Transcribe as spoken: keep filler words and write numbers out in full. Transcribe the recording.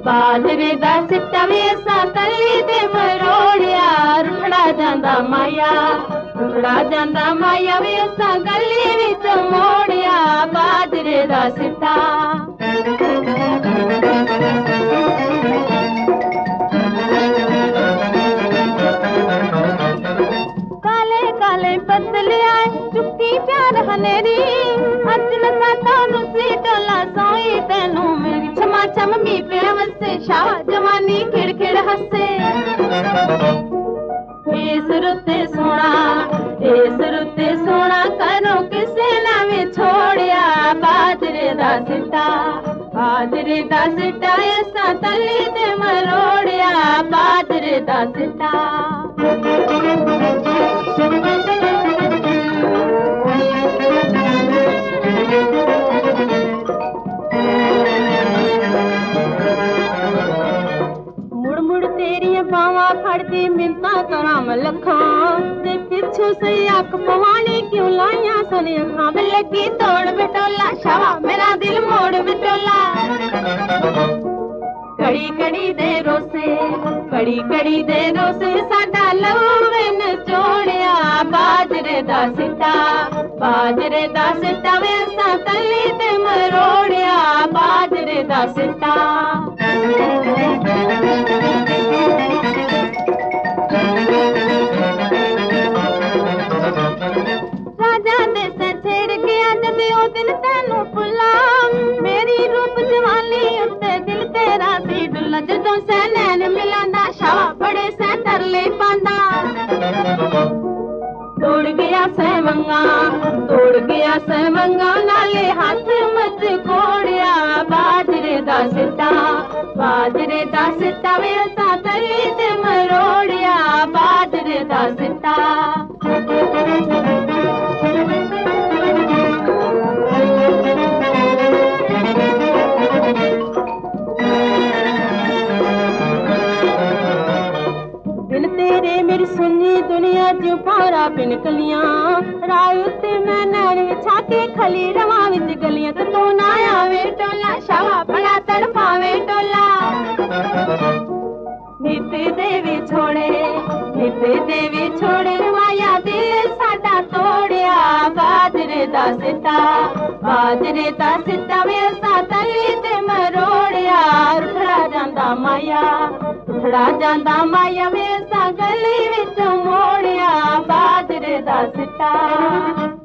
बाजरे दा सिट्टा वे असां तली ते मरोड़िया रुखड़ा जांदा माया रुखड़ा जांदा माया वे असां गली विच मोड़िया बाजरे दा सिट्टा काले काले बदले आए चुक्की प्यार हनेरी अचन साता नुसी डोला सोई तेनू मेरी छमा छम मी पे वसे शाह जवानी खिड़ खिड़ हसे इस रुते सोना इस रुते सोना करो किसे ना वे छोड़िया बाजरे दा सिट्टा बाजरे दा सिट्टा ऐसा तली ते मरोड़िया बाजरे दा सिट्टा मुड़ मुड़ तेरिया बावा फड़ती मिलता कराम लखा ते पिछू से अख पवानी क्यों लाइया सने अखा में लगी तोड़ बिटोला शावा मेरा दिल मोड़ बिटोला कड़ी कड़ी दे रोसे कड़ी कड़ी दे रोसे साडा लवे न छोड़िया बाजरे दा सिट्टा बाजरे दा सिट्टा वे असां तली ते मरोड़िया बाजरे दा सिट्टा राजा दे से छेड़ गया जद ओ दिन तेनू भुला मेरी रूप जवानी उत्ते दिल तेरा सी डुला जदों से नैन मिलांदा शावा बड़े से तरले पांदा तोड़ गया सहवंगा तोड़ गया सहवंगा नाले हाथ मत कोड़िया बाजरे दा सिट्टा बाजरे दा सिट्टा वे असां तली ते मरोड़िया बाजरे दा सिट्टा बिन तेरे मेरी सुनी दुनिया जो पारा बिन कलियां राय उत्ते मैं नैन विछा के खली रवा विच गलियां ते तू ना आवे टोला शावा बड़ा तड़पावे टोला नित देवी छोड़े नित देवी छोड़े माया दिल साडा तोड़िया बाजरे दा सिट्टा बाजरे दा सिट्टा वे असां तली ते मरोड़िया रुखड़ा जांदा माया रुखड़ा जांदा माया वे असां गली विच मोड़िया बाजरे दा सिट्टा।